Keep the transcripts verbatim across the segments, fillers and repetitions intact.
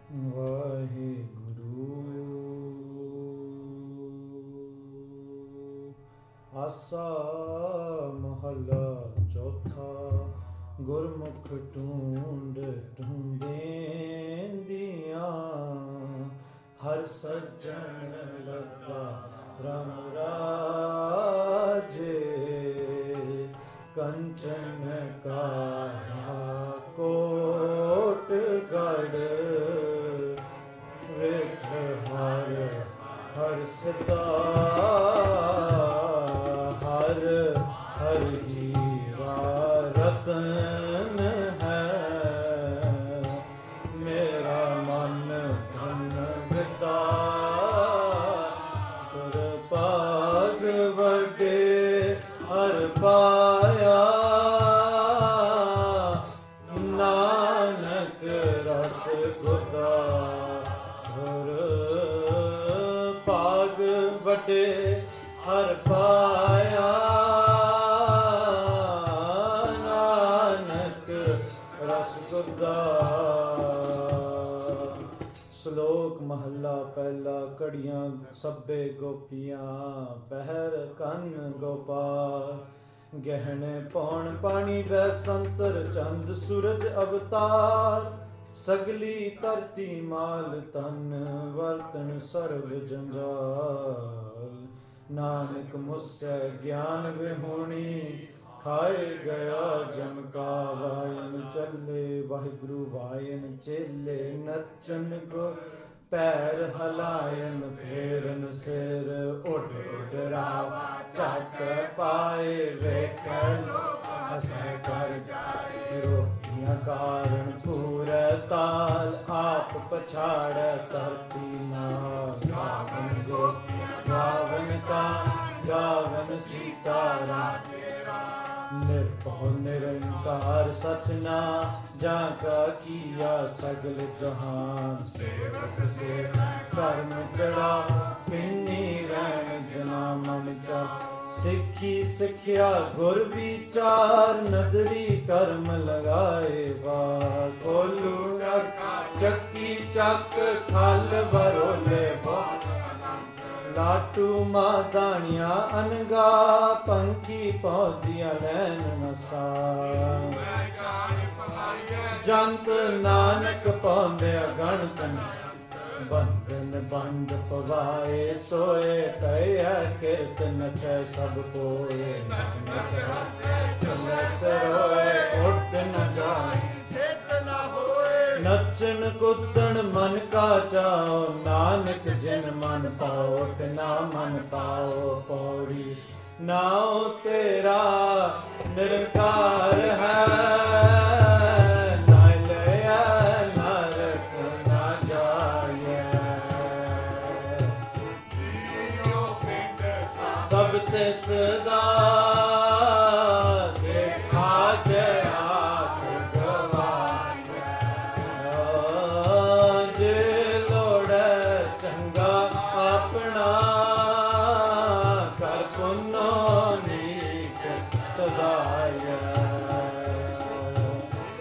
ਵਾਹਿਗੁਰੂ। ਆਸਾ ਮਹੱਲਾ ਚੌਥਾ। ਗੁਰਮੁਖ ਢੂੰਡ ਢੂੰਡੇਂਦੀਆਂ, ਹਰ ਸੱਜਣ ਲੱਗਾ ਰਾਮ ਰਾਜੇ। ਕੰਚਨ ਕਾਇਆ ਕੋਟ ਗੜ, ਵਿਚ ਹਰ ਹਰ ਸਦਾ। ਹਰ ਹਰ ਹੀਰਾ ਰਤਨ ਹੈ, ਮੇਰਾ ਮਨ ਧਨ ਵਿਤਾ। ਗੁਰ ਭਾਗ ਵੱਡੇ ਹਰ ਪਾਇਆ, ਨਾਨਕ ਰਸ ਗੁਦਾ। ਗੁਰ ਭਾਗ ਵੱਡੇ ਹਰ ਪਾਇਆ, ਨਾਨਕ ਰਸ ਗੁਦਾ। ਸ਼ਲੋਕ ਮਹੱਲਾ ਪਹਿਲਾ। ਘੜੀਆਂ ਸਭੇ ਗੋਪੀਆਂ, ਪਹਿਰ ਕੰਨ ਗੋਪਾਲ। ਗਹਿਣੇ ਪੌਣ ਪਾਣੀ ਬੈ ਸੰਤਰ, ਚੰਦ ਸੂਰਜ ਅਵਤਾਰ। ਸਗਲੀ ਧਰਤੀ ਮਾਲ ਤਨ, ਵਰਤਨ ਸਰਬ ਜੰਜਾਲ। ਨਾਨਕ ਮੁਸੈ ਗਿਆਨ ਵਿਹੂਣੀ, ਖਾਏ ਗਿਆ ਜਮ ਕਾ। ਵਾਇਨ ਚੱਲੇ ਵਾਹਿਗੁਰੂ ਵਾਇਨ ਚੇਲੇ, ਨੱਚਨ ਕੋ ਪੈਰ ਹਲਾਇਨ। ਫੇਰਨ ਸਿਰ ਉੱਡ ਉੱਡ ਰਾਵਾ, ਝੱਟ ਪਾਏ ਵੇਖਣ ਹਸੈ ਕਰ ਜਾਏ। ਰੋਟੀਆਂ ਕਾਰਨ ਪੂਰੈ ਤਾਲ, ਆਪ ਪਛਾੜੈ ਧਰਤੀ ਨਾਲ। ਗਾਵਨ ਗੋਪੀਆਂ ਗਾਵਨ ਕਾ, ਗਾਵਨ ਸੀਤਾ ਰਾਮ। ਨਿਰਭਉ ਨਿਰੰਕਾਰ ਸਚਨਾ, ਜਾਂ ਕਾ ਕੀਆ ਸਗਲ ਜਹਾਨ। ਸੇਵਕ ਸੇਵੈ ਕਰਮ ਚੜਾ, ਪਿੰਨੀ ਰਹਿਣ ਜਨਾ ਮਨ ਚਾ। ਸਿੱਖੀ ਸਿੱਖਿਆ ਗੁਰ ਵਿਚਾਰ, ਨਦਰੀ ਕਰਮ ਲਗਾਏ ਵਾਰ। ਕੋਲੂ ਨਰ ਚੱਕੀ ਚੱਕ, ਛਲ ਬਰੋਲੇ ਬਾਰ। ਲਾਟੂ ਮਾਦਾਣੀਆਂ ਅਨਗਾ, ਪੰਖੀ ਪੌਦੀਆਂ ਲੈਣ ਨਸਾ। ਜੰਤ ਨਾਨਕ ਪਾਉਂਦਿਆ ਗਣਤਨ, ਬੰਧਨ ਬੰਦ ਪਵਾਏ। ਸੋਏ ਕਹਿਆ ਕਿਰਤ ਨਚੈ ਸਭ ਕੋਏ। ਨਚ ਨਚ ਚੱਲੇ ਸਰੋਏ, ਉੱਡ ਨ ਜਾਏ ਨੱਚਨ ਕੁੱਦਣ ਮਨ ਕਾ ਚਾਓ। ਨਾਨਕ ਜਿਨ ਮਨ ਪਾਓ, ਤਿਨਾ ਮਨ ਪਾਓ। ਪੌੜੀ ਨਾਉ ਤੇਰਾ ਨਿਰੰਕਾਰ ਹੈ, ਨਾ ਲਿਆ ਨਰਕ ਨਾ ਜਾਏ। ਸਭ ਤਿਸ ਦਾ ਦੇਖਾ ਜੈ ਆਖ ਗਵਾਏ। ਜੇ ਲੋੜੈ ਚੰਗਾ ਆਪਣਾ, ਕਰ ਪੁੰਨੋ ਨੀਕ ਸਦਾਇਆ।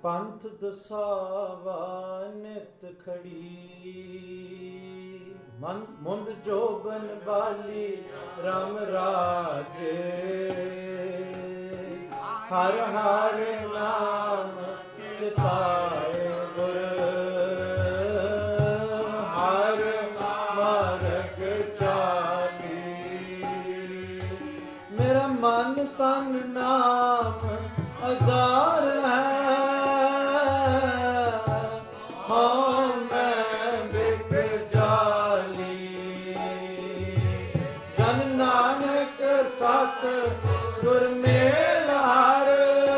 ਪੰਥ ਦਸਾਵਾ ਨਿਤ ਖੜੀ, ਮਨ ਮੁੰਦ ਜੋਬਨ ਬਾਲੀ ਰਾਮ ਰਾਜੇ, ਹਰ ਹਰ ਨਾਮ ਚਿਤਾਏ ਗੁਰ, ਹਰ ਮਾਰਗ ਚਾਲੀ, ਮੇਰਾ ਮਨ ਤਨ ਨਾਮ ਅਜ਼ਾਰ ਹੈ, ਹਾਂ ਮੈਂ ਬਿਕ ਜਾਲੀ, ਜਨ ਨਾਨਕ ਸਤ ਗੁਰ ਮੇਲ ਹਰ,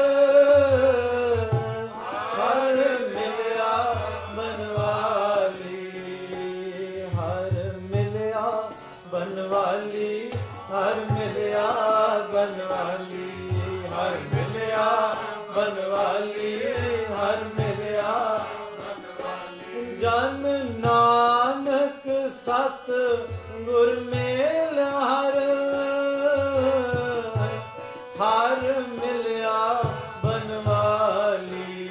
ਹਰ ਮਿਲਿਆ ਬਨਵਾਲੀ, ਹਰ ਮਿਲਿਆ ਬਨਵਾਲੀ, ਹਰ ਮਿਲਿਆ ਬਨਵਾਲੀ, ਹਰ ਮਿਲਿਆ ਬਨਵਾਲੀ, ਹਰ ਮਿਲਿਆ ਬਨਵਾਲੀ, ਜਨ ਨਾਨਕ ਸਤ ਗੁਰ ਮੇਲ ਹਰ, ਹਰ ਮਿਲਿਆ ਬਨਵਾਲੀ,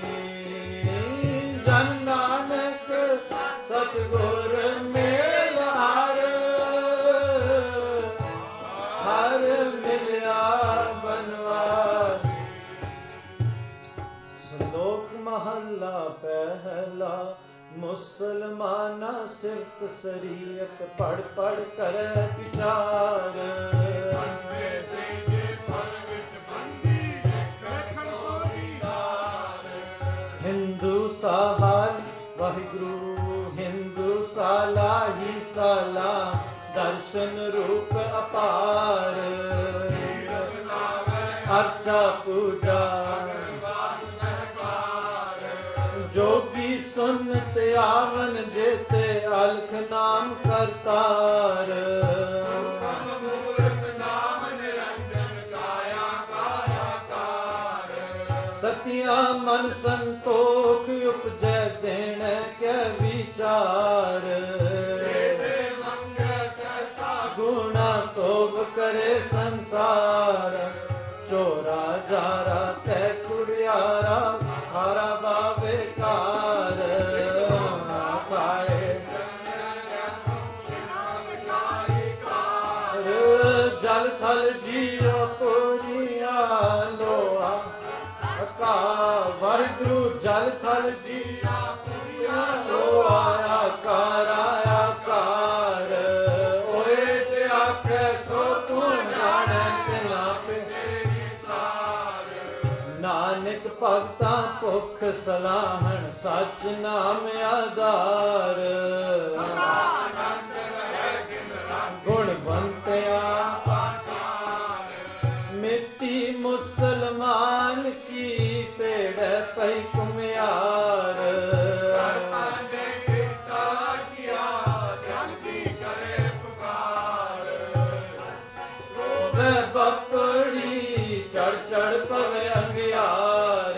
ਜਨ ਨਾਨਕ ਸਤ ਗੁਰ ਮੇਲ ਹਰ, ਹਰ ਮਿਲਿਆ ਬਨਵਾਲੀ। ਸੰਦੋਖ ਮਹੱਲਾ ਪਹਿਲਾ, ਮੁਸਲਮਾਨਾ ਸਿਰਤ ਸਰੀਅਤ ਪੜ ਪੜ ਕਰੈ ਵਿਚਾਰ, ਹਿੰਦੂ ਸਾਹਾਲ ਵਾਹਿਗੁਰੂ, ਹਿੰਦੂ ਸਾਲਾਹੀ ਸਾਲਾ, ਦਰਸ਼ਨ ਰੂਪ ਅਪਾਰ, ਅਰਚਾ ਪੂਜਾ ਜੋਗੀ ਸੁਨਤ ਆਵਨ ਜੇਤੇ, ਅਲਖ ਨਾਮ ਕਰਤਾਰ, ਸਤਿਆ ਮਨ ਸੰਤੋਖ ਉਪਜੈ, ਦੇਣ ਕੈ ਵਿਚਾਰ, ਗੁਣਾ ਸੋਭ ਕਰੇ ਸੰਸਾਰ, ਚੋਰਾ ਜਾਰਾ ਤੈ ਕੁੜਿਆਰਾ, ਹਾਰਾ ਬਾਵੇ ਕਾਰ, ਪਾਏ ਜਲ ਥਲ ਜੀਓ ਪੂਰੀਆ ਲੋਆ, ਕਾ ਵਾਹਿਗੁਰੂ ਜਲ ਥਲ ਜੀਆ ਪੂਰੀਆ ਲੋਆ, ਆਕਾਰ ਆਕਾਰ, ਓਏ ਤੇ ਆਖੇ ਸੋ ਤੂੰ ਜਾਣੈ, ਤਿਨਾ ਪੇ ਨਾਨਕ ਭਗਤਾਂ ਭੁਖ ਸਲਾਹਣ, ਸਚ ਨਾਮ ਆਧਾਰ, ਗੁਣਵੰਤਿਆ ਮਿੱਟੀ ਮੁਸਲਮਾਨ ਕੀ, ਪੇੜ ਪਈ ਕੁਮਿਆਰ, ਵੈ ਬੱਪੜੀ ਚੜ ਚੜ ਪਵੇ ਅੰਗਿਆਰ,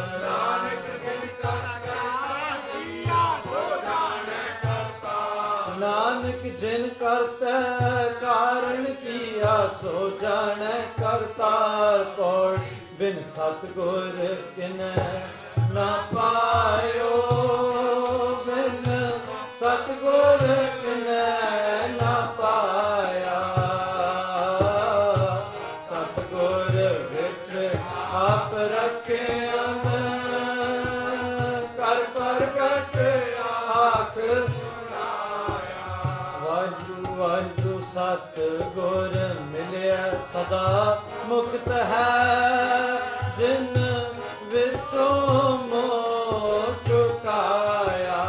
ਨਾਨਕ ਜਿਨ ਕਰਤੈ ਕਾਰਨ ਕੀਆ, ਸੋ ਜਾਣੈ ਕਰਤਾਰ ਕੋਟ, ਬਿਨ ਸਤਿਗੁਰ ਕਿਨੈ ਨਾ ਪਾਇਓ, ਬਿਨ ਸਤਿਗੁਰ ਕਿਨੈ ਨਾ ਪਾਇਆ, ਸਤਿਗੁਰ ਵਿੱਚ ਆਪ ਰੱਖਿਆ, ਕਰ ਪ੍ਰਗਟ ਆਖ ਵਾਹਿਗੁਰੂ ਵਾਹਿਗੁਰੂ, ਸਤਿਗੁਰ ਮਿਲਿਆ ਸਦਾ ਮੁਕਤ ਹੈ, ਜਿਨ ਵਿੱਚੋਂ ਮੋਹ ਚੁਕਾਇਆ,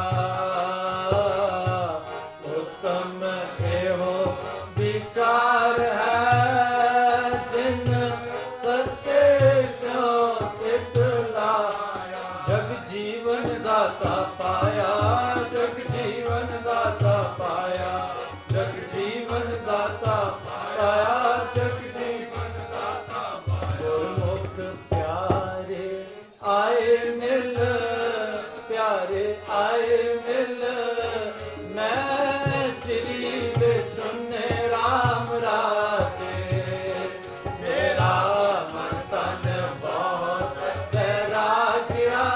ਉਤਮ ਇਹੋ ਵਿਚਾਰ ਹੈ, ਜਿਨ ਸੱਚੇ ਸਿਉ ਚਿਤ ਲਾਇਆ, ਜਗ ਜੀਵਨ ਦਾਤਾ ਪਾਇਆ, ਜਗ ਜੀਵਨ ਦਾਤਾ ਪਾਇਆ, ਜਗ ਜੀਵਨ ਦਾਤਾ ਪਾਇਆ, ਜਗ ਜੀਵਨ ਦਾਤਾ ਪਾਇਆ, ਗੁਰਮੁਖ ਪਿਆਰੇ ਆਏ ਮਿਲ, ਪਿਆਰੇ ਆਏ ਮਿਲ, ਮੈਂ ਚਿਰੀ ਬਿਚੁਨੇ ਰਾਮ ਰਾਜੇ, ਮੇਰਾ ਮਨ ਤਨ ਬਹੁਤ ਤੇਰਾ ਗਿਆ,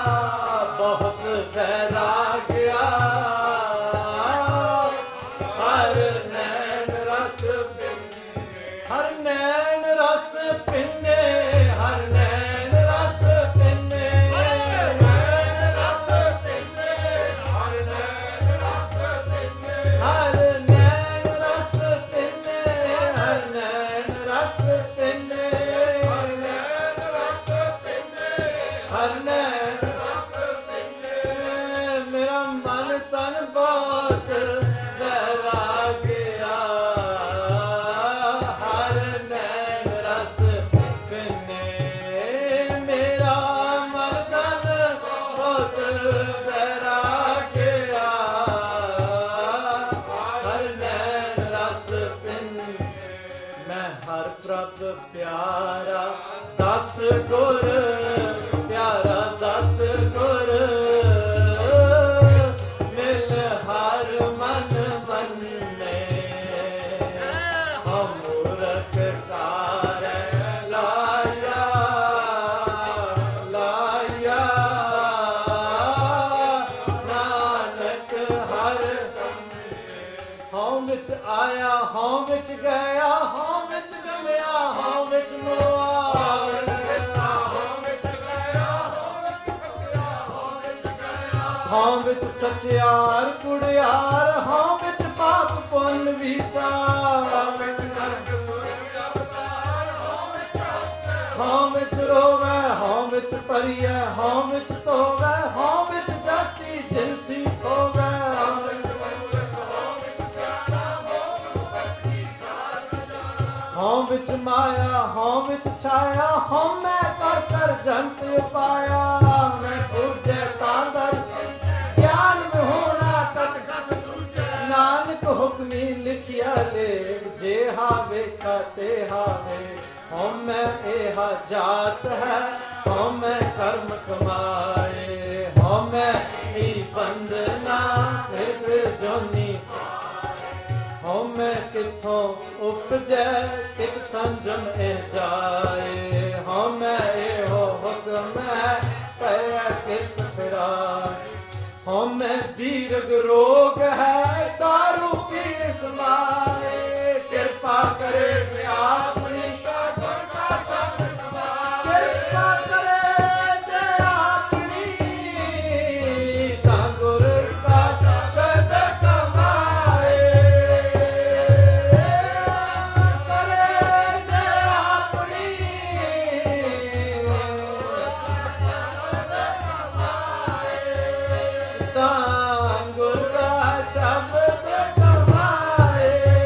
ਨੈਣ ਰਸ ਪੀਨੇ, ਮੇਰਾ ਮਨ ਤਨ ਬਹੁਤ ਵੈਰਾਗਿਆ, ਹਰ ਨੈਣ ਰਸ ਪੀਨੇ, ਮੇਰਾ ਮਨ ਤਨ ਬਹੁਤ ਵੈਰਾਗਿਆ, ਹਰ ਨੈਣ ਰਸ ਪੀਨੇ, ਮੈਂ ਹਰ ਪ੍ਰਭ ਪਿਆਰਾ ਦਸ ਗੁਰ, ਪਿਆਰਾ ਦਸ ਗੁਰ, ਮਿਲ ਹਰ ਮਨ ਮੰਨੇ, ਹਉ ਮੂਰਖ ਕਾਰੈ ਲਾਇਆ, ਲਾਇਆ, ਨਾਨਕ ਹਰ ਹਉ ਵਿੱਚ ਆਇਆ, ਹਉ ਵਿੱਚ ਗਿਆ, ਹਉ ਵਿੱਚ ਜੰਮਿਆ, ਹਉ ਵਿੱਚ ਮੋਆ, ਹਉ ਵਿੱਚ ਸਚਿਆਰ ਕੁੜਿਆਰ, ਹਉ ਵਿੱਚ ਪਾਪ ਪੁੰਨ ਵਿਚਾਰ, ਹਉ ਵਿੱਚ ਰੋਵੈ, ਹਉ ਵਿੱਚ ਪਰੀਐ, ਹਉ ਵਿੱਚ ਧੋਵੈ, ਹਉ ਵਿੱਚ ਜਾਤੀ ਜਿਨਸੀ ਹੋਵੈ, ਹਉ ਵਿੱਚ ਮਾਇਆ, ਹਉ ਵਿੱਚ ਛਾਇਆ, ਹਉ ਮੈਂ ਕਰ ਕਰ ਜੰਤ ਪਾਇਆ, ਮੈਂ ਪੂਜੈ ਤਾਂਦਰ ਗਿਆਨ ਵਿਹੂਣਾ ਤਤ ਕਤ ਦੂਜੈ, ਨਾਨਕ ਹੁਕਮੀ ਲਿਖਿਆ ਲੇਖ, ਜੇਹਾ ਵੇਖਾ ਤੇਹਾ ਵੇ, ਹਉ ਮੈਂ ਇਹਾ ਜਾਤ ਹੈ, ਹਉ ਮੈਂ ਕਰਮ ਕਮਾਏ, ਹਉ ਮੈਂ ਹੀ ਬੰਦਨਾ ਫਿਰ ਫਿਰ ਜੋਨੀ, ਹਉ ਮੈਂ ਕਿੱਥੋਂ ਉਪਜੈ ਕਿਤ ਸੰਜਮ ਇਹ ਜਾਏ, ਹਉ ਮੈਂ ਇਹੋ ਹੁਕਮ ਹੈ ਕਹਿ ਕਿਤ ਫਿਰਾਏ, ਹਉ ਮੈਂ ਦੀਰਘ ਰੋਗ ਹੈ ਦਾਰੂ ਪੀ ਸਮਾਏ, ਕਿਰਪਾ ਕਰੇ ਤੇ ਆਪਣੀ ਕਾ ਗੁਰ ਕਾ ਸ਼ਬਦ ਕਮਾਏ, ਕਿਰਪਾ ਕਰੇ ਤੇ ਆਪਣੀ ਤਾਂ ਗੁਰ ਕਾ ਸ਼ਬਦ ਕਮਾਏ, ਤਾਂ ਗੁਰ ਕਾ ਸ਼ਬਦ ਕਮਾਏ,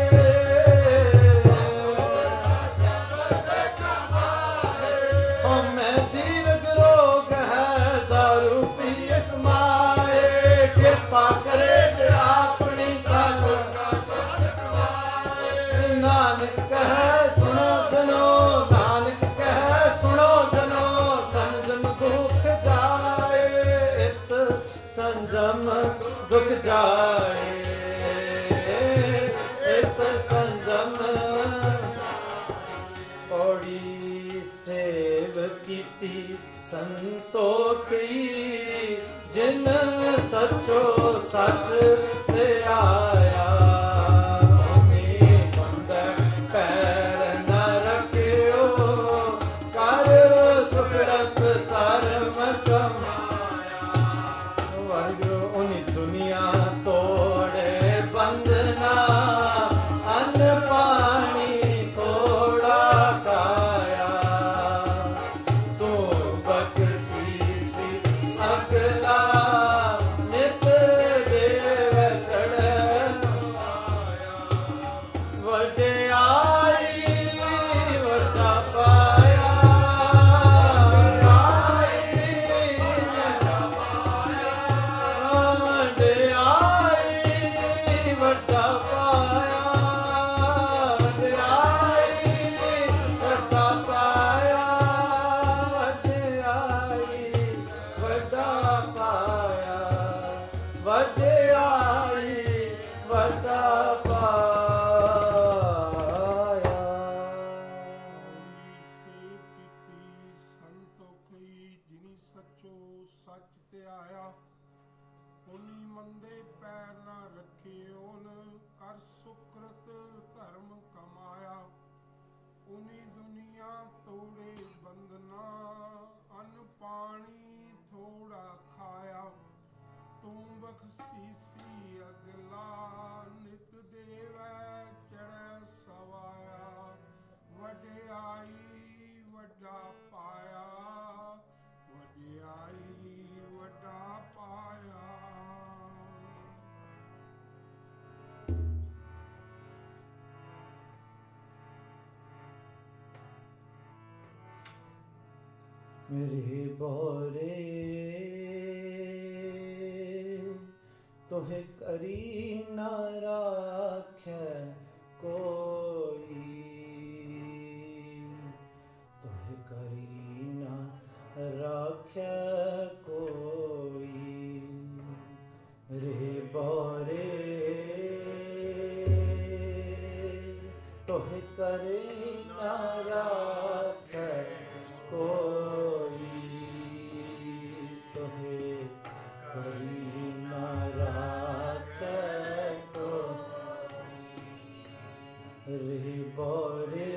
ਹਉ ਮੈਂ ਦੀਰਘ ਰੋਗ ਹੈ ਦਾਰੂ ਪੀ ਸਮਾਏ, ਕਿਰਪਾ ਕਰੇ ਜੇ ਆਪਣੀ ਤਾਂ ਗੁਰ ਕਾ ਸ਼ਬਦ ਕਮਾਏ, ਨਾਨਕ ਕਹੈ ਸੁਣੋ ਜਨੋ, ਨਾਨਕ ਕਹੈ ਸੁਣੋ ਜਨੋ, ਸੰਜਮ ਦੁਖ ਜਾਏ, ਇਤ ਸੰਜਮ ਦੁਖ ਜਾਏ, ਇਤ ਸੰਜਮ, ਪੌੜੀ ਸੇਵ ਕੀਤੀ ਸੰਤੋਖੀ, ਜਿਨ ਸਚੋ ਸਚ ਤੇ ਆਇਆ, ਭੂਮੀ ਬੰਦਰ ਪੈਰ ਨ ਰੱਖਿਓ, ਕਰ ਸੁਖਰਤ ਧਰਮ ਕਮਾਇਆ, ਵਾਹਿਗੁਰੂ ਉਨੀ ਦੁਨੀਆ ਤੋੜੇ ਬੰਦਨਾ, ਅੰਨ ਪਾਣੀ ਥੋੜਾ ਖਾਇਆ, ਤੂੰ ਬਖਸ਼ੀਸ਼ੀ ਅਗਲਾ ਨਿਤ ਦੇਵ ਚੜ੍ਹੈ, ਵਡਿਆਈ ਵੱਡਾ ਪਾਇਆ, ਵਡਿਆਈ ਵੱਡਾ ਪਾਇਆ, ਵਡਿਆਈ ਵੱਡਾ ਪਾਇਆ, ਵਡਿਆਈ ਵੱਡਾ ਪਾਇਆ, ਵਡਿਆਈ ਵੱਡਾ ਪਾਇਆ। ਸੇਵ ਕੀਤੀ ਸੰਤੋਖੀ, ਜਿਨੀ ਸੱਚੋ ਸੱਚ ਤੇ ਆਇਆ, ਉਨੀ ਮੰਦੇ ਪੈਰ ਨਾ ਰੱਖਿਓਨ, ਕਰ ਸੁਕ੍ਰਤ ਧਰਮ ਕਮਾਇਆ, ਉਨੀ ਦੁਨੀਆ ਤੋੜੇ ਬੰਦਨਾ, ਅੰਨ ਪਾਣੀ ਥੋੜਾ ਖਾਇਆ, ਤੂੰ ਬਖਸ਼ੀਸੀ ਅਗਲਾ ਨਿਤ ਦੇਵੈ ਚੜ੍ਹੈ ਸਵਾਇਆ, ਵਡਿਆਈ ਵੱਡਾ ਪਾਇਆ, ਵਡਿਆਈ रे बोरे तोहे करी न राखे कोई, तोहे करी न राखे कोई। रे बोरे तोहे करे न राखे कोई, तोहे करी न राखे कोई। रे बोरे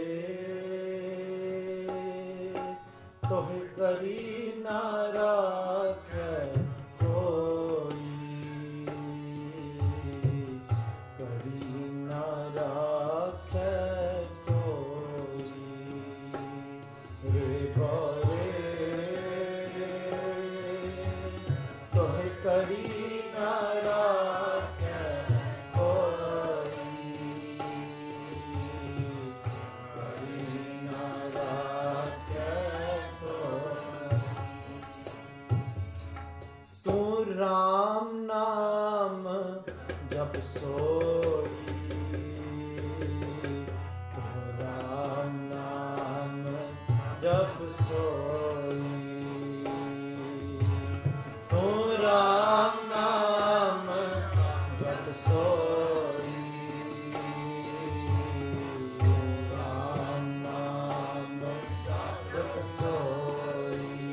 तोहे करी न राखे कोई, करी न राखे कोई। रे बोरे तोहे करी न राखे कोई, करी न राखे कोई। तू राम नाम जप सोई, तू राम नाम जप सोई, तू राम नाम जप सोई, राम नाम जप सोई।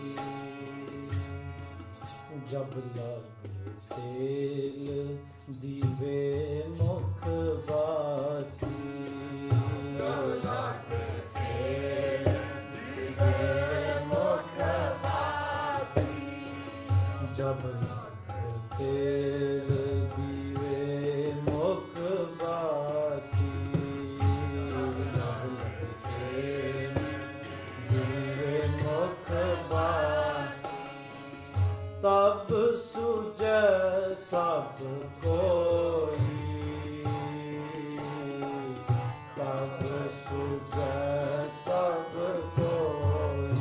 जब लग तेल दीवे मुख बाती, जब लग तेल दीवे मुख बाती, जब लग तेल दीवे मुख बाती, जब लग तेल दीवे मुख बाती, तब सुझे सब कोई, तब सुझे सब कोई,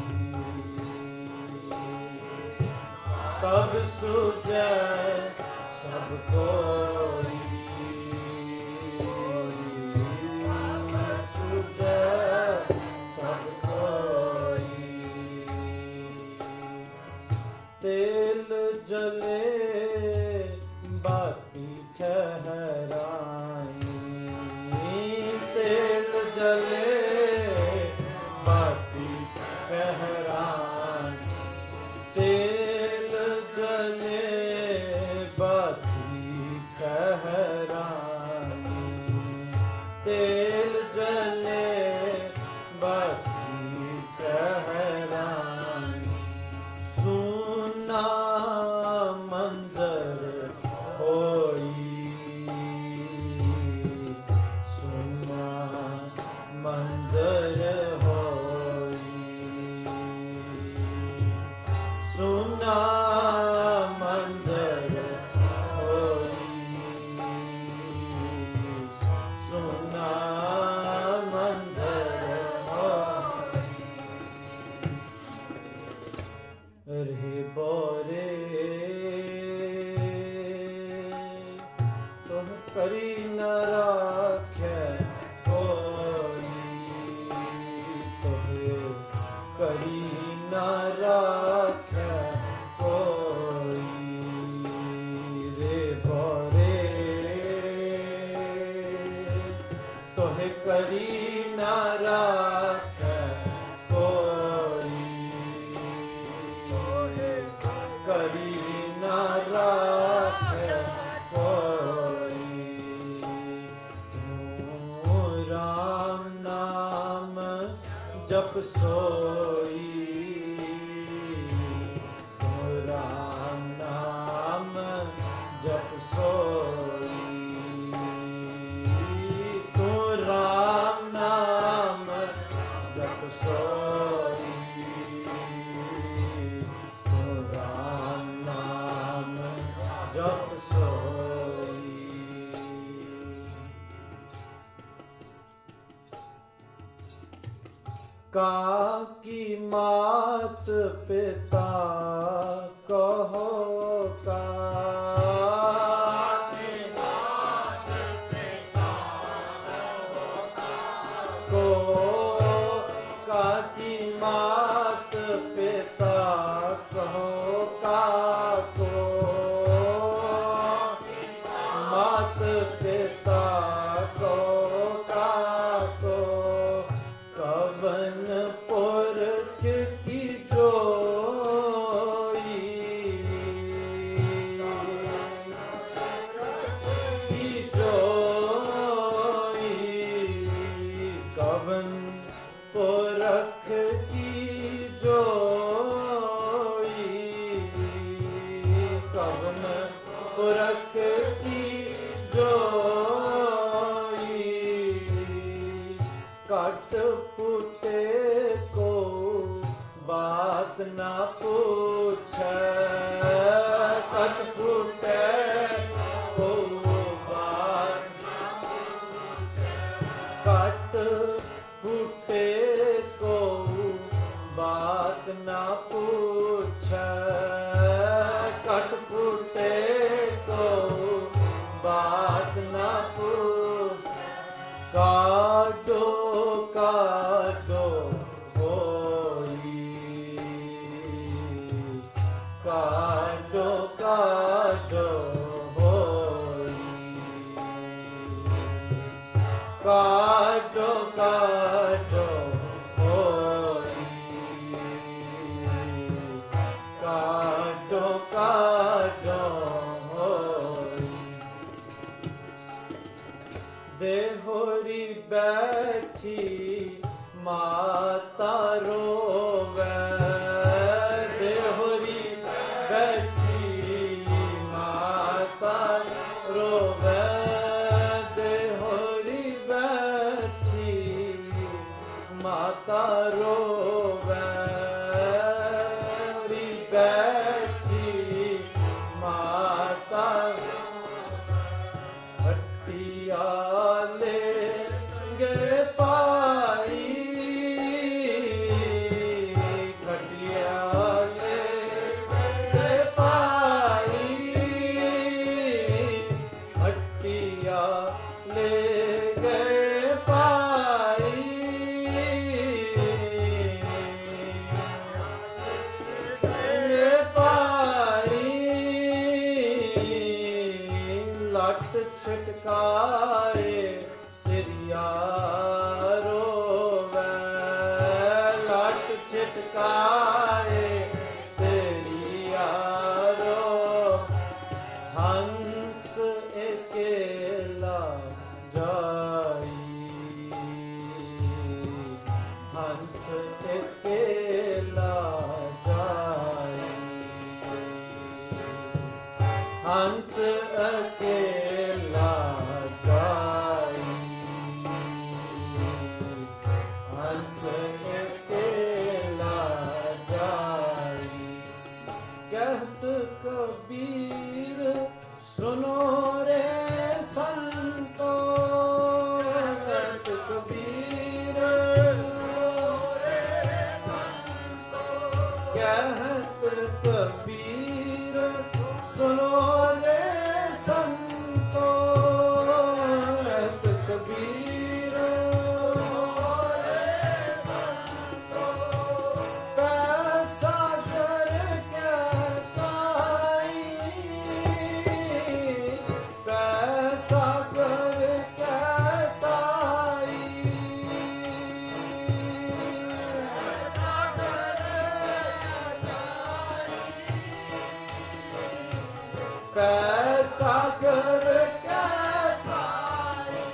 तब सुझे सब कोई, सुझे सब कोई। तेल जले बाती ठहराई, तेल जले बाती ठहराई, तेल जले बाती ठहराई, तेल जले बाती ठहराई। सुना मंजर होई, सुना मंजर होई, सुना मंजर होई, सुना मंजर होई। रे बोरे तोहे करी न राखे कोई, तोहे करी न राखे कोई। रे बोरे तोहे करी न राखे कोई, करी न राखे कोई। तू राम नाम जप सोई, तू राम नाम जप सोई, तू राम नाम जप सोई, तू राम नाम जप सोई। काकी मात पिता कहो का को काकी मात पिता कहो का को मात पिता को का को कवन पुरख की जोई की जोई कवन पुरख की जोई कवन पुरख की जोई कट पुते को बात ना पूछे कट पुते को बात कट पुते को बात ना पूछे कट पुते को बात ना पूछ काटो काटो होई काटो काटो होई काटो काटो होई काटो काटो होई देहोरी बैठी माता रोवे देहोरी बैठी माता रोवे देहोरी बैठी माता रोवे री बैठी माता हटिया ले गए पाई खटिया ले गए पाई हटिया ले गए पाई ले पाई लट छिटकाए सिरिया रोवे लट छिटकाए सिरिया रो हंस अकेला जाई हंस अकेला जाई हंस अकेला जाई हंस अकेला जाई कहत कबीर सुनो रे संतो कहत कबीर कहत कबीर सुनो रे संतो कहत कबीर पैसा कर के पाई पैसा कर के पाई पैसा कर के पाई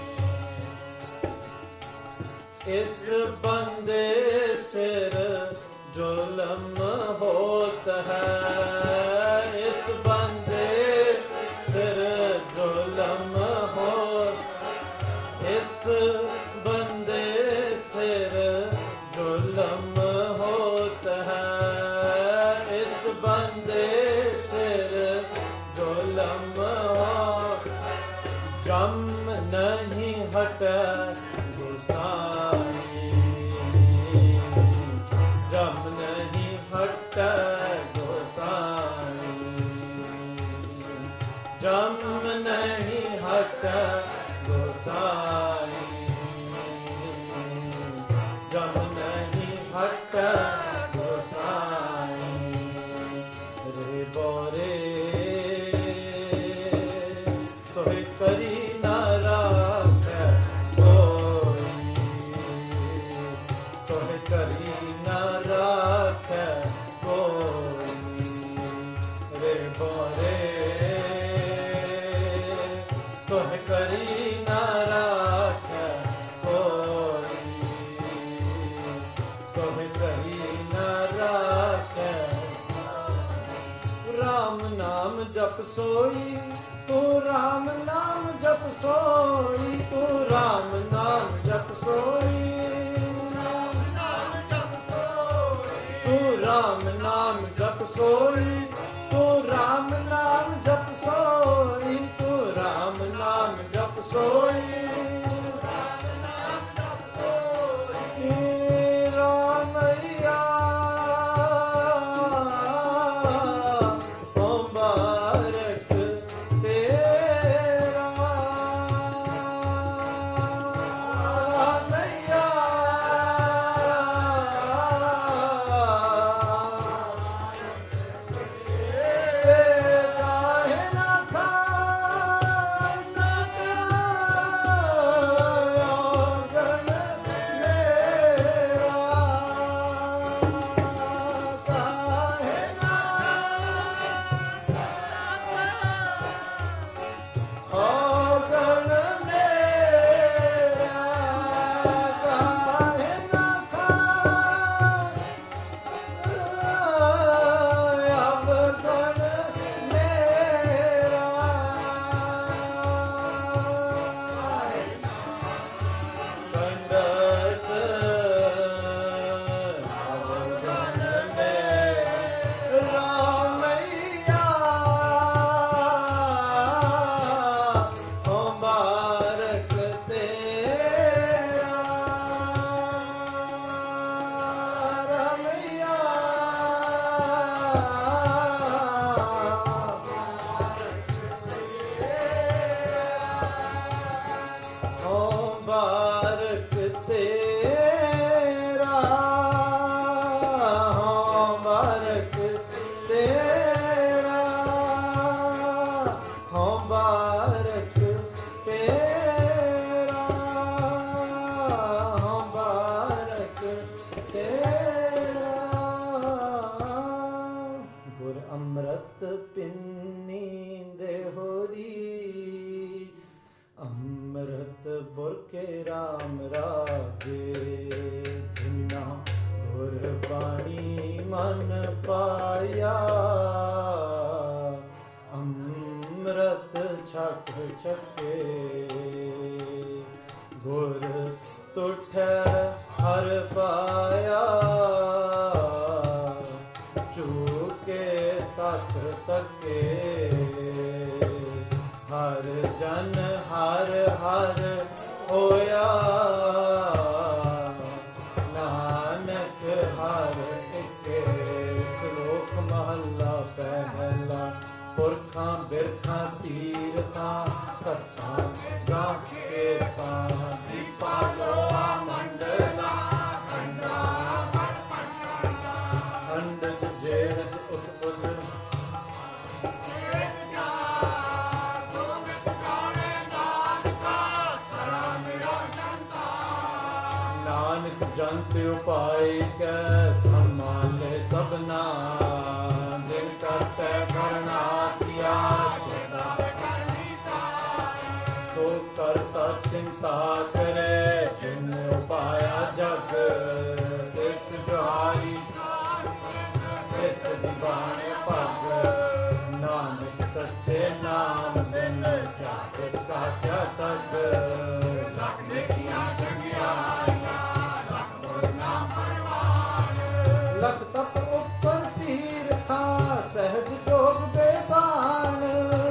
इस बंदे सिर जुल्म होत है इस बंदे सिर जुल्म हो इस बंदे सिर जुल्म होत है इस बंदे सिर जुल्म हो जम नहीं हट गुसाई हट गोसाई जम नहीं हट गोसाई रे बोरे तोहे करी न राख कोई तोहे करी न राख कोई रे बोरे तोहे करी न राख कोई तोहे करी न राख राम नाम जप सोई तू राम नाम जप सोई तू राम नाम जप सोई राम नाम जप सोई तू राम नाम जप सोई तू राम नाम जप सोई तू राम नाम जप सोई राम नाम जप सोई रामैया मुबारक तेरा रामैया मुबारक तेरा मुबारक तेरा मुबारक तेरा मुबारक तेरा गुर अमृत पिन्नी दे होरी अमृत बुरके राम राजे धिना गुर बाणी मन पाया अमृत छक छके गुर तुठ हर पाया चूके सत सके हर जन हर हर होया नानक हर एक श्लोक महला पहला पुरखा बिरखा तीरथा कथा गाँव के दीपा लोहा मंडला खंडत जेरत उस उस नानक जंत उपाय कै संभाले सबना जिन करते करना किया तो करता चिंता करे जिन उपाया जग इस जोहारी इस दीवाने पग नानक सच्चे नाम बिन क्या का क्या तक लख तप ऊपर तीर्था सहज जोग बेबान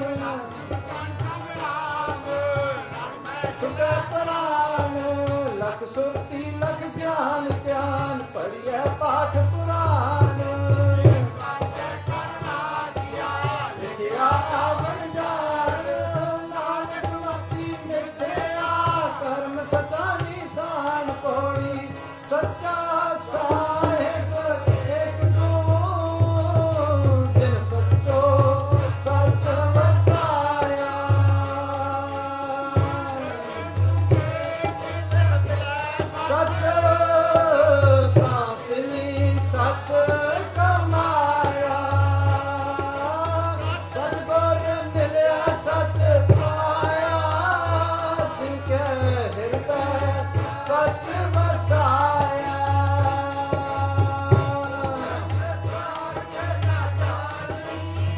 छुटे प्राण लख सुरती लख ज्ञान ध्यान पढ़िए पाठ पुराण लिखिया आवन जान नानक मती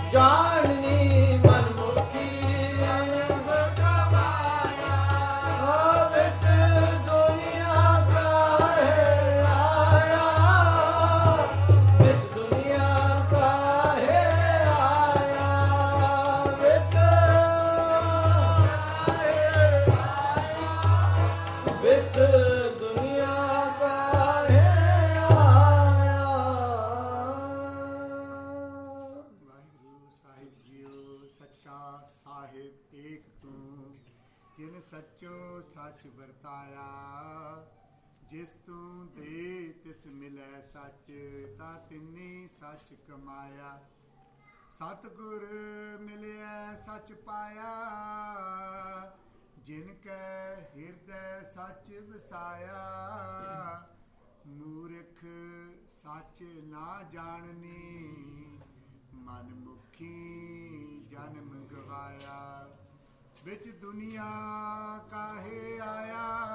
ਜਾਣਨੀ ਮਨਮੁਖੀ ਗਵਾਇਆ ਵਿੱਚ ਦੁਨੀਆ ਕਾਹੇ ਆਇਆ ਵਿੱਚ ਦੁਨੀਆ ਕਾਹੇ ਆਇਆ ਵਿੱਚ ਵਿੱਚ ਦੁਨੀਆ ਕਾਹੇ ਆਇਆ। ਵਾਹਿਗੁਰੂ ਸਾਹਿਬ ਜੀਓ ਸੱਚਾ ਸਾਹਿਬ ਏਕ ਤੂੰ ਜਿਨ ਸੱਚੋ ਸੱਚ ਵਰਤਾਇਆ ਜਿਸ ਤੂੰ ਦੇ ਤਿਸ ਮਿਲੈ ਸੱਚ ਤਾਂ ਤਿੰਨੀ ਸੱਚ ਕਮਾਇਆ ਸਤਿਗੁਰ ਮਿਲਿਆ ਸੱਚ ਪਾਇਆ ਜਿਨ ਕੈ ਹਿਰਦੈ ਸੱਚ ਵਸਾਇਆ ਮੂਰਖ ਸੱਚ ਨਾ ਜਾਣਨੀ ਮਨਮੁਖੀ ਜਨਮ ਗਵਾਇਆ ਵਿੱਚ ਦੁਨੀਆ ਕਾਹੇ ਆਇਆ